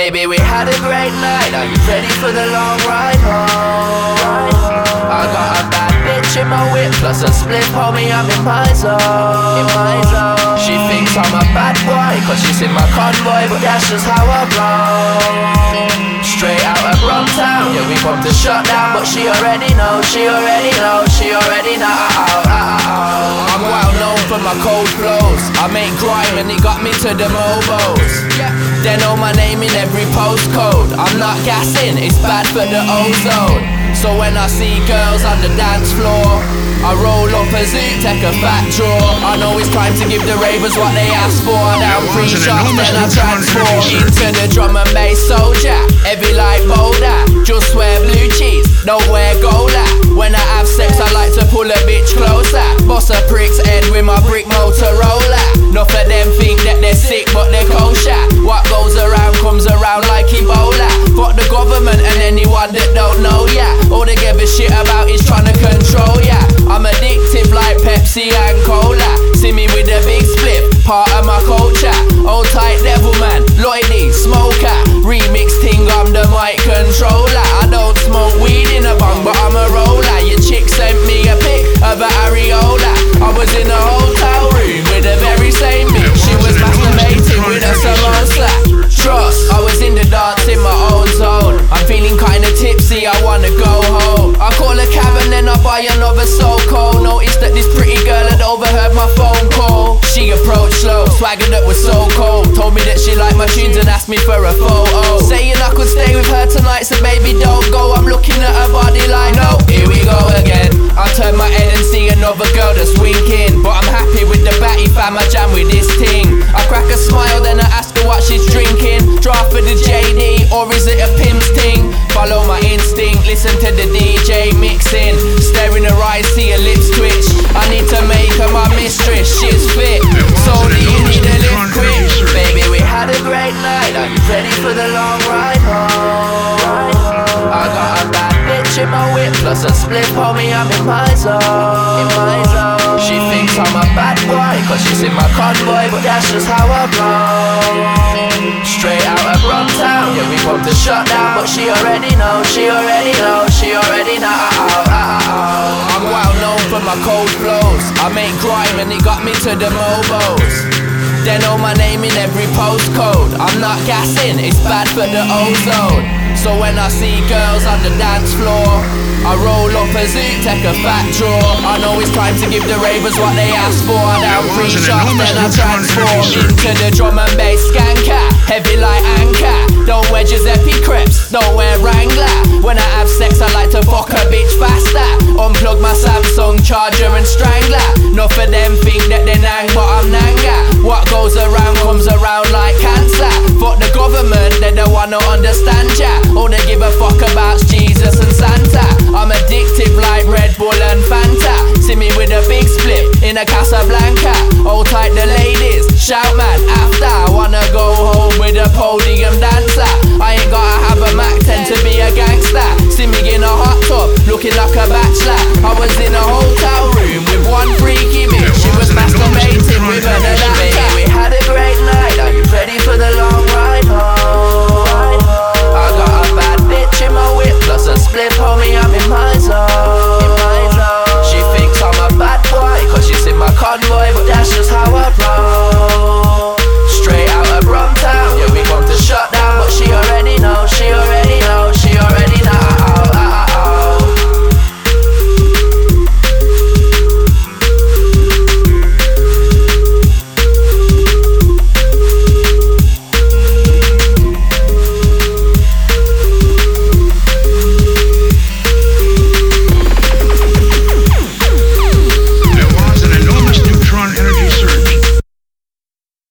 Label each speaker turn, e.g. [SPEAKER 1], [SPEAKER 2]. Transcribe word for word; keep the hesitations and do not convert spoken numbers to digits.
[SPEAKER 1] Baby, we had a great night. Are you ready for the long ride home? I got a bad bitch in my whip, plus a split, homie, I'm in my zone. In my zone. She thinks I'm a bad boy, cause she's in my convoy, but that's just how I roll. Straight out of Brumtown, yeah, we bumped the shut down, but she already knows, she already knows, she already knows. I'm well known for my cold flows. I make grime and it got me to the mobos. They know my name in every postcode. I'm not gassing, it's bad for the ozone. So when I see girls on the dance floor, I roll up a zoot, take a fat draw. I know it's time to give the ravers what they ask for. Down three shots, then I transform into the drum and bass soldier. Heavy like boulder, just wear blue cheese, don't wear gola. When I have sex, I like to pull a bitch closer. Boss a prick's head with my brick Motorola. Enough of them think that they're sick, but they're kosher. What goes around comes around like Ebola. Fuck the government and anyone that don't know ya. All they give a shit about is trying to control ya. I'm addictive like Pepsi and Cola. See me with a big split, part of my culture. Old tight devil man, Lloydie, smoker. Remix ting, I'm the mic controller. I don't smoke weed in a bong, but I'm a roller. Your chick sent me a pic of a areola. I was in a hotel room with the very same bitch. She was masturbating with a samosa. Trust, I was in the dance in my own zone. I'm feeling kinda tipsy, I wanna go home. I call a cab and then I buy another so cold. Noticed that this pretty girl had overheard my phone call. She approached slow, swaggered up was so cold. Told me that she liked my tunes and asked me for a photo. Saying I could stay with her tonight, so baby don't go. I'm looking at her body like, no, here we go again. I turn my head and see another girl that's winking, but I'm happy with the batty fam, I jam with this ting. I crack a smile, then I ask her what she's drinking. Draft for the J D, or is it a pimp's ting? Follow my instinct, listen to the D J mixing. Stare in her eyes, see her lips twitch. I need to make her my mistress, she's fit. So do you need a lift quick? Baby, we had a great night. Are you ready for the long ride home? I got a bad bitch in my whip, plus a split, homie, I'm in my zone. In my zone. She thinks I'm a bad boy, cause she's in my convoy, but that's just how I roll. Straight out of Brumtown, yeah, we bumped the shut down, but she already knows, she already knows, she already knows. I'm well known for my cold flows. I make grime and it got me to the mobos. They know my name in every postcode. I'm not gassing, it's bad for the ozone. So when I see girls on the dance floor, I roll up a zoot, take a fat draw. I know it's time to give the ravers what they ask for. Down three shots, then I transform into the drum and bass skanker. Heavy like anchor, don't wear Giuseppe Crepes, don't wear Wrangler. When I have sex, I like to fuck a bitch faster. Unplug my Samsung charger and strangler. Enough of them think that they nang, but I'm nanga. What goes around comes around like cancer. Fuck the government, they don't wanna understand ya. All they give a fuck about's Jesus and Santa. I'm addictive like Red Bull and Fanta. See me with a big split in a Casablanca. Hold tight the ladies, shout man after. I wanna go home with a podium